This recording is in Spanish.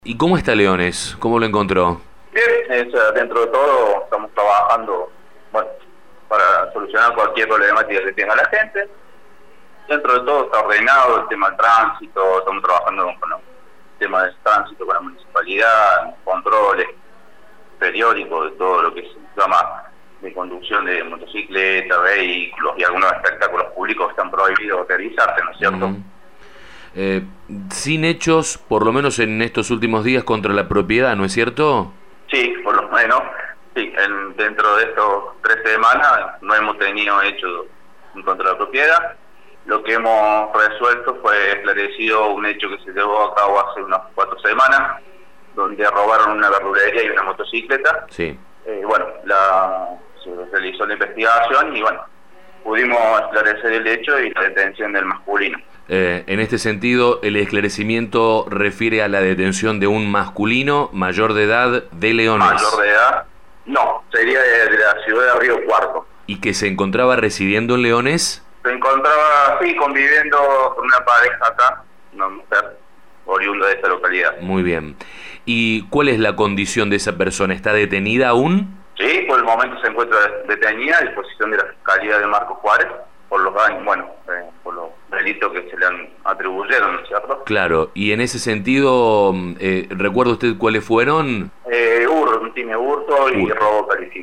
¿Y cómo está Leones? ¿Cómo lo encontró? Bien, dentro de todo estamos trabajando, bueno, para solucionar cualquier problemática que tenga la gente. Dentro de todo está ordenado el tema del tránsito, estamos trabajando con los temas del tránsito con la municipalidad, controles periódicos de todo lo que se llama de conducción de motocicletas, vehículos y algunos espectáculos públicos que están prohibidos realizarse, ¿no es cierto? Sin hechos, por lo menos en estos últimos días, contra la propiedad, ¿no es cierto? Sí, por lo menos, sí, dentro de estos 3 semanas no hemos tenido hechos en contra de la propiedad. Lo que hemos resuelto fue esclarecido un hecho que se llevó a cabo hace unas 4 semanas, donde robaron una verdulería y una motocicleta. Sí. Bueno, se realizó la investigación y bueno, pudimos esclarecer el hecho y la detención del masculino. En este sentido, el esclarecimiento refiere a la detención de un masculino mayor de edad de Leones. Mayor de edad, no, sería de la ciudad de Río Cuarto. ¿Y que se encontraba residiendo en Leones? Se encontraba, sí, conviviendo con una pareja acá, una mujer oriunda de esta localidad. Muy bien. ¿Y cuál es la condición de esa persona? ¿Está detenida aún? Sí, por el momento se encuentra detenida a disposición de la Fiscalía de Marcos Juárez por los daños, por los delitos que se le han atribuyeron, ¿no es cierto? Claro, y en ese sentido, ¿recuerda usted cuáles fueron? Tiene hurto y robo calificado.